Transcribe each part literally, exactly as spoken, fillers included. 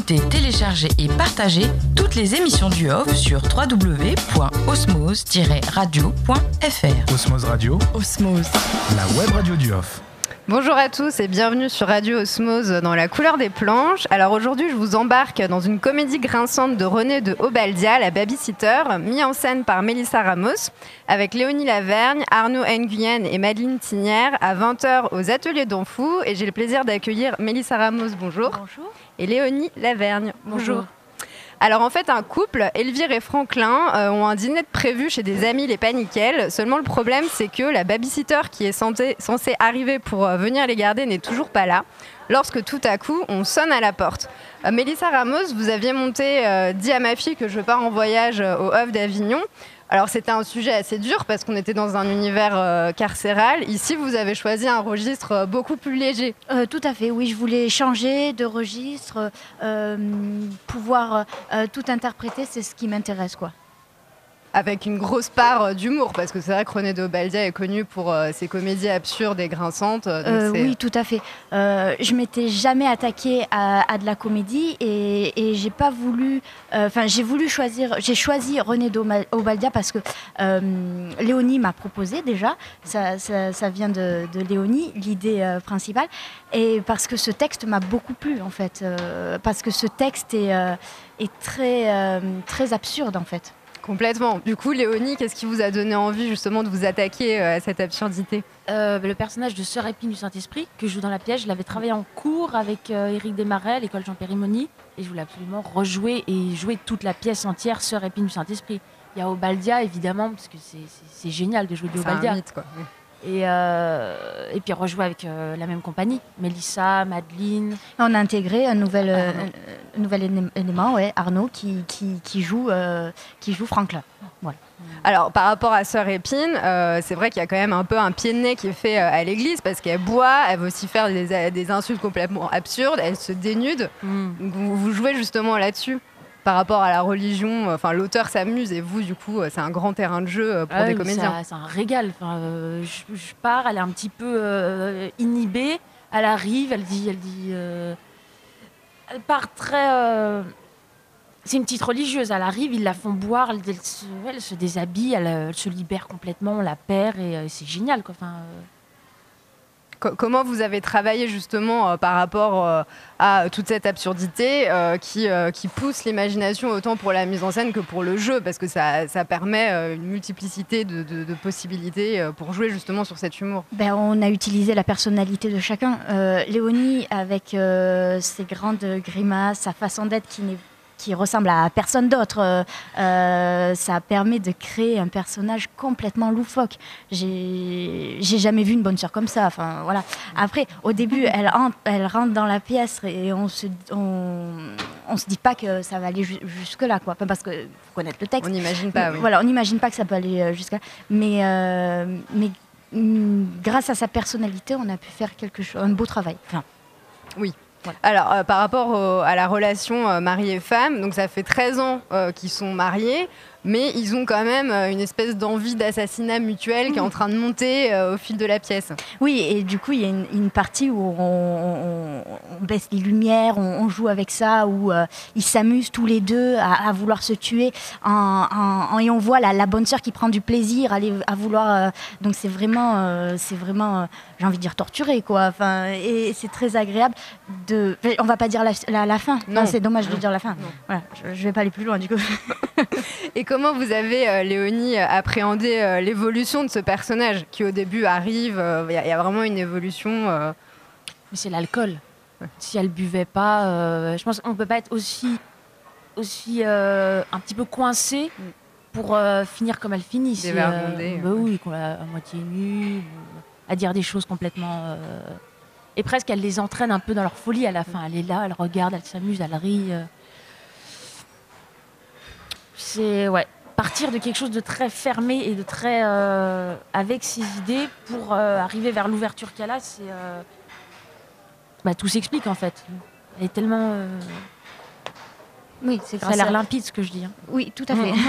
écouter, télécharger et partager toutes les émissions du Off sur w w w point osmose tiret radio point f r. Osmose Radio, Osmose, la web radio du Off. Bonjour à tous et bienvenue sur Radio Osmose dans la couleur des planches. Alors aujourd'hui, je vous embarque dans une comédie grinçante de René de Obaldia, la babysitter, mise en scène par Mélissa Ramos, avec Léonie Lavergne, Arnaud Nguyen et Madeleine Thinière à vingt heures aux Ateliers Donfou. Et j'ai le plaisir d'accueillir Mélissa Ramos, bonjour. Bonjour. Et Léonie Lavergne, bonjour. Bonjour. Alors en fait, un couple, Elvire et Franklin, euh, ont un dîner de prévu chez des amis les Paniquels. Seulement le problème, c'est que la babysitter qui est censée, censée arriver pour euh, venir les garder n'est toujours pas là. Lorsque tout à coup, on sonne à la porte. Euh, Mélissa Ramos, vous aviez monté euh, « Dis à ma fille que je pars en voyage euh, au Off d'Avignon ». Alors c'était un sujet assez dur parce qu'on était dans un univers euh, carcéral. Ici, vous avez choisi un registre euh, beaucoup plus léger. Euh, tout à fait, oui, je voulais changer de registre, euh, pouvoir euh, tout interpréter, c'est ce qui m'intéresse, quoi. Avec une grosse part euh, d'humour, parce que c'est vrai que René de Obaldia est connu pour euh, ses comédies absurdes et grinçantes. Donc Euh, c'est- oui, tout à fait. Euh, je m'étais jamais attaquée à, à de la comédie et, et j'ai pas voulu. Enfin, j'ai voulu choisir. J'ai choisi René d'Obaldia parce que euh, Léonie m'a proposé déjà. Ça, ça, ça vient de, de Léonie, l'idée euh, principale, et parce que ce texte m'a beaucoup plu en fait. Euh, parce que ce texte est, euh, est très, euh, très absurde en fait. Complètement. Du coup, Léonie, qu'est-ce qui vous a donné envie justement de vous attaquer euh, à cette absurdité ? Euh, le personnage de Sœur Épine du Saint-Esprit, que je joue dans la pièce, je l'avais travaillé en cours avec euh, Éric Desmarais, l'école Jean Périmoni, et je voulais absolument rejouer et jouer toute la pièce entière Sœur Épine du Saint-Esprit. Il y a Obaldia, évidemment, parce que c'est, c'est, c'est génial de jouer du C'est un Obaldia. mythe, quoi. Oui. Et, euh, et puis rejouer avec euh, la même compagnie, Mélissa, Madeleine. On a intégré un nouvel, euh, Arnaud. un, un nouvel éné- élément, ouais, Arnaud, qui, qui, qui, joue, euh, qui joue Franklin. Voilà. Alors, par rapport à Sœur Épine, euh, c'est vrai qu'il y a quand même un peu un pied de nez qui est fait euh, à l'église parce qu'elle boit, elle veut aussi faire des, des insultes complètement absurdes, elle se dénude. Mm. Donc, vous, vous jouez justement là-dessus par rapport à la religion. Enfin, l'auteur s'amuse et vous, du coup, euh, c'est un grand terrain de jeu euh, pour Ah des oui, comédiens. ça- C'est un régal. Enfin, euh, je, je pars, elle est un petit peu euh, inhibée. Elle arrive, elle dit, elle dit, euh, elle part très. euh, c'est une petite religieuse. Elle arrive, ils la font boire, elle, elle se, elle se déshabille, elle, euh, elle se libère complètement, on la perd et euh, c'est génial, quoi. Enfin, euh, Co- Comment vous avez travaillé justement euh, par rapport euh, à toute cette absurdité euh, qui, euh, qui pousse l'imagination autant pour la mise en scène que pour le jeu parce que ça, ça permet euh, une multiplicité de, de- de possibilités euh, pour jouer justement sur cet humour. Ben, on a utilisé la personnalité de chacun. Euh, Léonie, avec euh, ses grandes grimaces, sa façon d'être qui, n'est- qui ressemble à personne d'autre, euh, euh, ça permet de créer un personnage complètement loufoque. J'ai j'ai jamais vu une bonne sœur comme ça. Enfin, voilà. Après, au début, elle, en- elle rentre dans la pièce et on se, on, on se dit pas que ça va aller ju- jusque-là, quoi. Enfin, parce que faut connaître le texte. On n'imagine pas, oui. Voilà, on n'imagine pas que ça peut aller euh, jusqu'à là. Mais, euh, mais mm, grâce à sa personnalité, on a pu faire quelque chose, un beau travail. Enfin, Alors, euh, par rapport au- à la relation euh, mari et femme, donc ça fait treize ans euh, qu'ils sont mariés, mais ils ont quand même euh, une espèce d'envie d'assassinat mutuel qui est en train de monter euh, au fil de la pièce. oui, et du coup, il y a une, une partie où on, on- on baisse les lumières, on, on joue avec ça, où euh, ils s'amusent tous les deux à, à vouloir se tuer, en, en- en- et on voit la, la bonne sœur qui prend du plaisir à, les- à vouloir. euh, donc c'est vraiment, euh, c'est vraiment, euh, j'ai envie de dire torturé, quoi. Enfin, et c'est très agréable de. On va pas dire la, la- la fin. Non. Enfin, c'est dommage de dire la fin. Voilà, je, je vais pas aller plus loin du coup. Et comment vous avez, euh, Léonie, euh, appréhendé euh, l'évolution de ce personnage qui au début arrive, euh, il y, a- il y a vraiment une évolution. euh, mais c'est l'alcool. Si elle buvait pas, euh, je pense qu'on peut pas être aussi, aussi euh, un petit peu coincé pour euh, finir comme elle finit. Si, Dévergondée, bah ouais. oui, qu'on l'a à moitié nue, ou à dire des choses complètement. euh, Et presque, elle les entraîne un peu dans leur folie à la fin. Elle est là, elle regarde, elle s'amuse, elle rit. euh. C'est ouais, partir de quelque chose de très fermé et de très euh, avec ses idées pour euh, arriver vers l'ouverture qu'elle a. C'est euh, bah, tout s'explique en fait. Elle est tellement. euh, Oui, c'est Ça grâce a l'air à limpide ce que je dis. hein. Oui, tout à fait.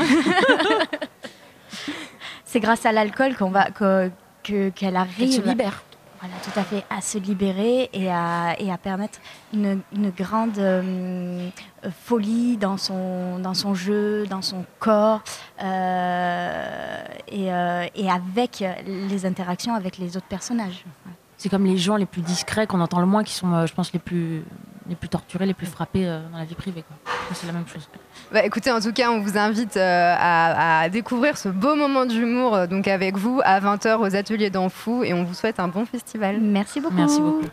C'est grâce à l'alcool qu'on va que- que- qu'elle Elle arrive. se libère. Voilà, tout à fait, à se libérer et à, et à permettre une, une grande euh, folie dans son, dans son jeu, dans son corps, euh, et, euh, et avec les interactions avec les autres personnages. C'est comme les gens les plus discrets qu'on entend le moins, qui sont, euh, je pense, les plus, les plus torturés, les plus frappés euh, dans la vie privée, quoi. C'est la même chose. Bah, écoutez, en tout cas, on vous invite euh, à, à découvrir ce beau moment d'humour euh, donc avec vous à vingt heures aux ateliers d'Anfou, et on vous souhaite un bon festival. Merci beaucoup. Merci beaucoup.